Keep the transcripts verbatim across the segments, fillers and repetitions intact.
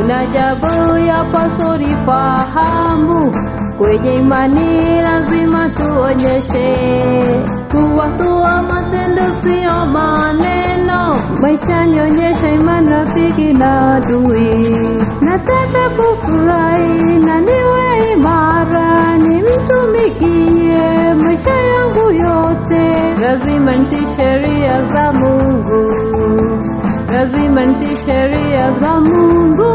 Kuna jambo yapaswa lifahamu, kwenye imani lazima tuonyeshe kuwa tuwa matendo sio maneno. Maisha nionyesha imani, rafiki na adui. Nataka kufurahi na niwe imara, nimtumikie maisha yangu yote. Lazima nitii sheria za Mungu, lazima nitii sheria za Mungu.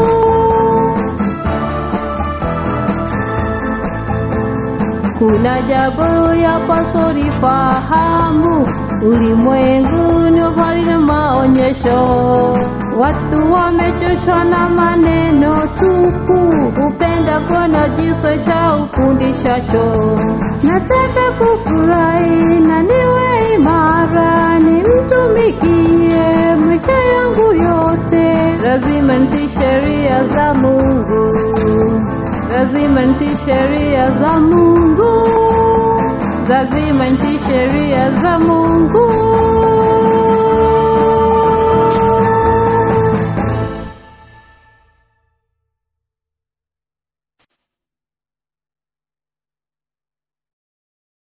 Kuna jambo yapaswa lifahamu, ulimwenguni halina maonyesho. Watu wamechoshwa na maneno tupu, upenda kuona jinsi cha ufundishacho. Nataka kufurahi na niwe imara, nimtumikie maisha yangu yote. Lazima nitii sheria za Mungu, lazima nitii sheria za Mungu, lazima nitii sheria za Mungu.